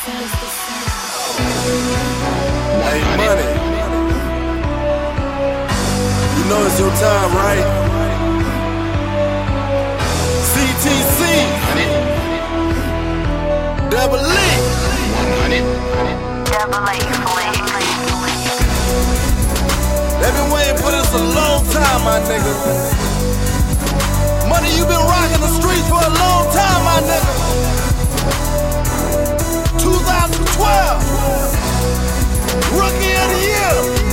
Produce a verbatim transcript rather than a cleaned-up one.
Hey, money. You know it's your time, right? C T C. Double E. Double E, They've been waiting for this a long time, my nigga. Money, you been rocking the streets for a long time, my nigga. twenty twelve, Rookie of the Year.